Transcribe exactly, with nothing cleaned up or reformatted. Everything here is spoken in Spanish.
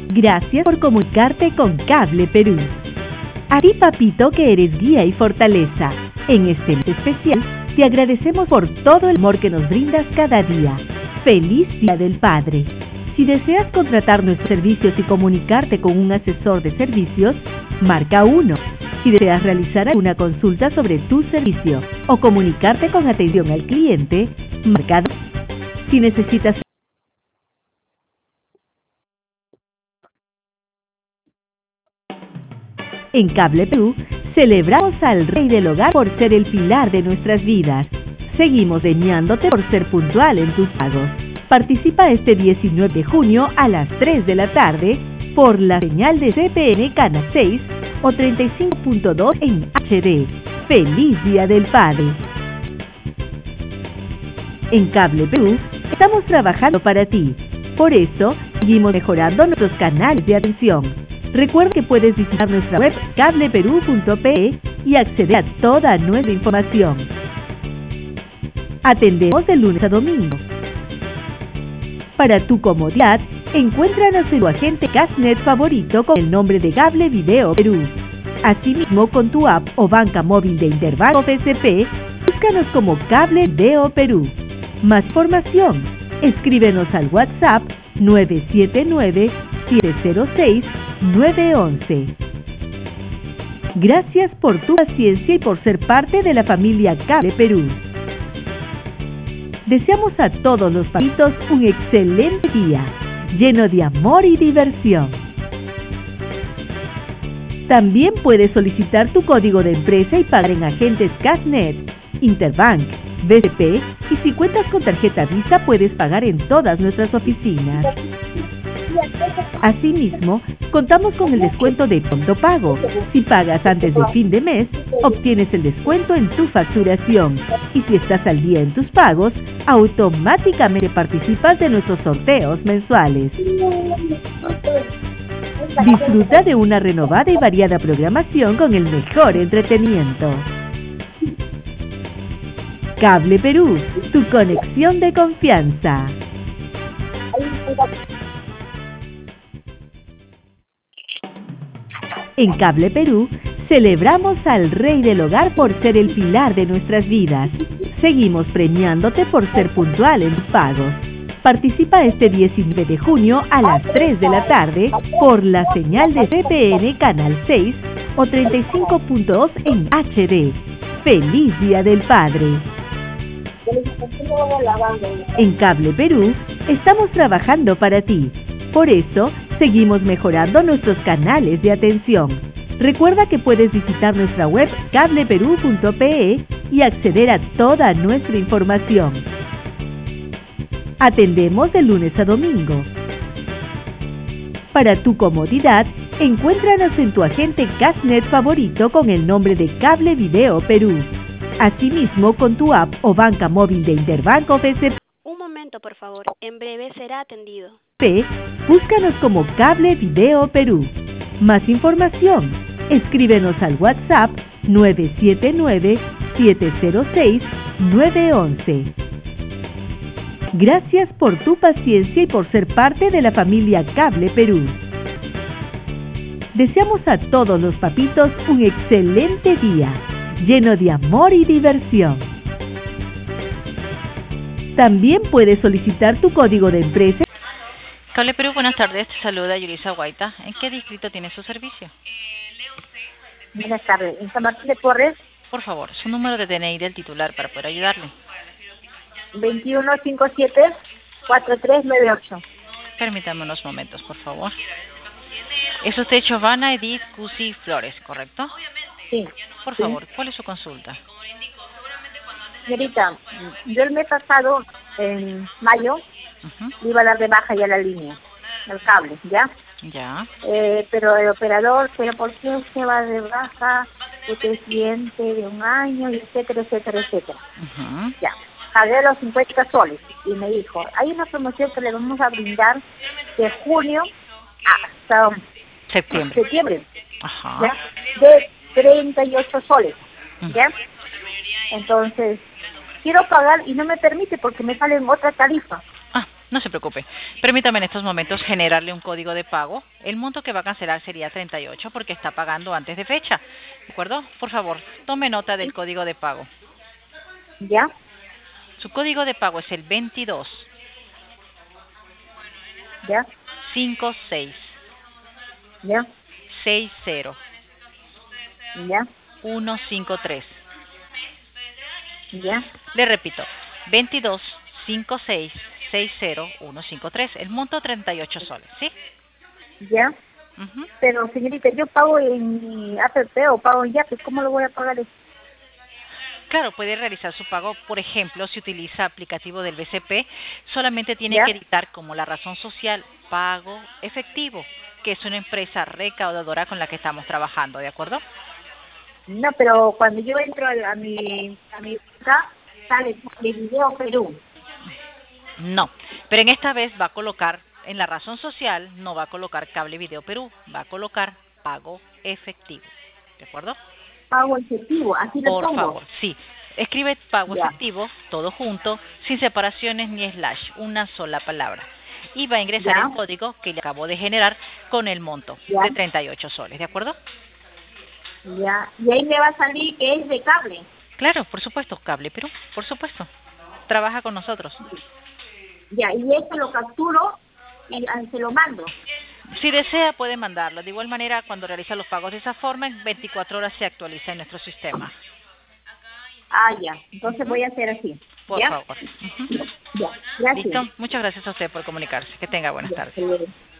Gracias por comunicarte con Cable Perú. A ti, papito, que eres guía y fortaleza. En este mes especial, te agradecemos por todo el amor que nos brindas cada día. ¡Feliz Día del Padre! Si deseas contratar nuestros servicios y comunicarte con un asesor de servicios, marca uno. Si deseas realizar una consulta sobre tu servicio o comunicarte con atención al cliente, marca dos. Si necesitas En Cable Perú, celebramos al Rey del Hogar por ser el pilar de nuestras vidas. Seguimos premiándote por ser puntual en tus pagos. Participa este diecinueve de junio a las tres de la tarde por la señal de C P N Canal seis o treinta y cinco punto dos en H D. ¡Feliz Día del Padre! En Cable Perú, estamos trabajando para ti. Por eso, seguimos mejorando nuestros canales de atención. Recuerda que puedes visitar nuestra web cable perú punto pe y acceder a toda nuestra información. Atendemos de lunes a domingo. Para tu comodidad, encuéntranos en tu agente Cashnet favorito con el nombre de Cable Video Perú. Asimismo, con tu app o banca móvil de Interbanco B C P, búscanos como Cable Video Perú. Más información, escríbenos al WhatsApp nueve siete nueve, siete cero seis, nueve once. Gracias por tu paciencia y por ser parte de la familia Cable Perú. Deseamos a todos los papitos un excelente día, lleno de amor y diversión. También puedes solicitar tu código de empresa y pagar en agentes Cashnet, Interbank, B C P, y si cuentas con tarjeta Visa puedes pagar en todas nuestras oficinas. Asimismo, contamos con el descuento de pronto pago. Si pagas antes de fin de mes, obtienes el descuento en tu facturación. Y si estás al día en tus pagos, automáticamente participas de nuestros sorteos mensuales. Disfruta de una renovada y variada programación con el mejor entretenimiento. Cable Perú, tu conexión de confianza. En Cable Perú, celebramos al Rey del Hogar por ser el pilar de nuestras vidas. Seguimos premiándote por ser puntual en tus pagos. Participa este diecinueve de junio a las tres de la tarde por la señal de C P N Canal seis o treinta y cinco punto dos en H D. ¡Feliz Día del Padre! En Cable Perú, estamos trabajando para ti. Por eso, seguimos mejorando nuestros canales de atención. Recuerda que puedes visitar nuestra web cable perú punto pe y acceder a toda nuestra información. Atendemos de lunes a domingo. Para tu comodidad, encuéntranos en tu agente Cashnet favorito con el nombre de Cable Video Perú. Asimismo, con tu app o banca móvil de Interbanco B C P. Un momento, por favor. En breve será atendido. Búscanos como Cable Video Perú. Más información, escríbenos al WhatsApp nueve siete nueve, siete cero seis, nueve once. Gracias por tu paciencia y por ser parte de la familia Cable Perú. Deseamos a todos los papitos un excelente día, lleno de amor y diversión. También puedes solicitar tu código de empresa. Cable Perú, buenas tardes. Te saluda Yurisa Guaita. ¿En qué distrito tiene su servicio? Buenas tardes. ¿En San Martín de Porres? Por favor, su número de D N I del titular para poder ayudarle. veintiuno cincuenta y siete, cuarenta y tres noventa y ocho. Permítame unos momentos, por favor. Es usted Giovanna Edith Cusi Flores, ¿correcto? Sí. Por favor, ¿cuál es su consulta? Señorita, yo el mes pasado, en mayo, uh-huh. le iba a dar de baja ya la línea, el cable, ¿ya? Ya. Eh, pero el operador, ¿pero por qué usted va de baja? Usted es cliente de un año, y etcétera, etcétera, etcétera. Uh-huh. Ya. Pagué los cincuenta soles y me dijo, hay una promoción que le vamos a brindar de junio hasta septiembre. septiembre. Ajá. ¿Ya? De treinta y ocho soles. ¿Ya? Entonces, quiero pagar y no me permite porque me sale en otra tarifa. Ah, No se preocupe. Permítame en estos momentos generarle un código de pago. El monto que va a cancelar sería treinta y ocho porque está pagando antes de fecha. ¿De acuerdo? Por favor, tome nota del código de pago. ¿Ya? Su código de pago es el veintidós ¿Ya? cincuenta y seis ¿Ya? sesenta ¿Ya? ciento cincuenta y tres. ¿Ya? Le repito, veintidós cincuenta y seis sesenta ciento cincuenta y tres. El monto treinta y ocho soles, ¿sí? ¿Ya? Uh-huh. Pero, señorita, yo pago en mi app o pago en Yape, ¿cómo lo voy a pagar eso? Claro, puede realizar su pago, por ejemplo, si utiliza aplicativo del B C P, solamente tiene ¿Ya? que editar como la razón social pago efectivo, que es una empresa recaudadora con la que estamos trabajando, ¿de acuerdo? No, pero cuando yo entro a mi a mi acá, sale de Video Perú. No, pero en esta vez va a colocar, en la razón social, no va a colocar Cable Video Perú, va a colocar pago efectivo, ¿de acuerdo? Pago efectivo, así lo Por pongo. favor, sí. Escribe pago Ya. efectivo, todo junto, sin separaciones ni slash, una sola palabra. Y va a ingresar Ya. el código que le acabo de generar con el monto Ya. de treinta y ocho soles, ¿de acuerdo? Ya. Y ahí me va a salir que es de cable. Claro, por supuesto, Cable Perú, por supuesto. Trabaja con nosotros. Ya, y eso lo capturo y ah, se lo mando. Si desea, puede mandarlo. De igual manera, cuando realiza los pagos de esa forma, en veinticuatro horas se actualiza en nuestro sistema. Ah, ya. Entonces voy a hacer así. Por ¿Ya? favor. Ujú. Ya. Gracias. ¿Listo? Muchas gracias a usted por comunicarse. Que tenga buenas Ya, tardes. hasta luego.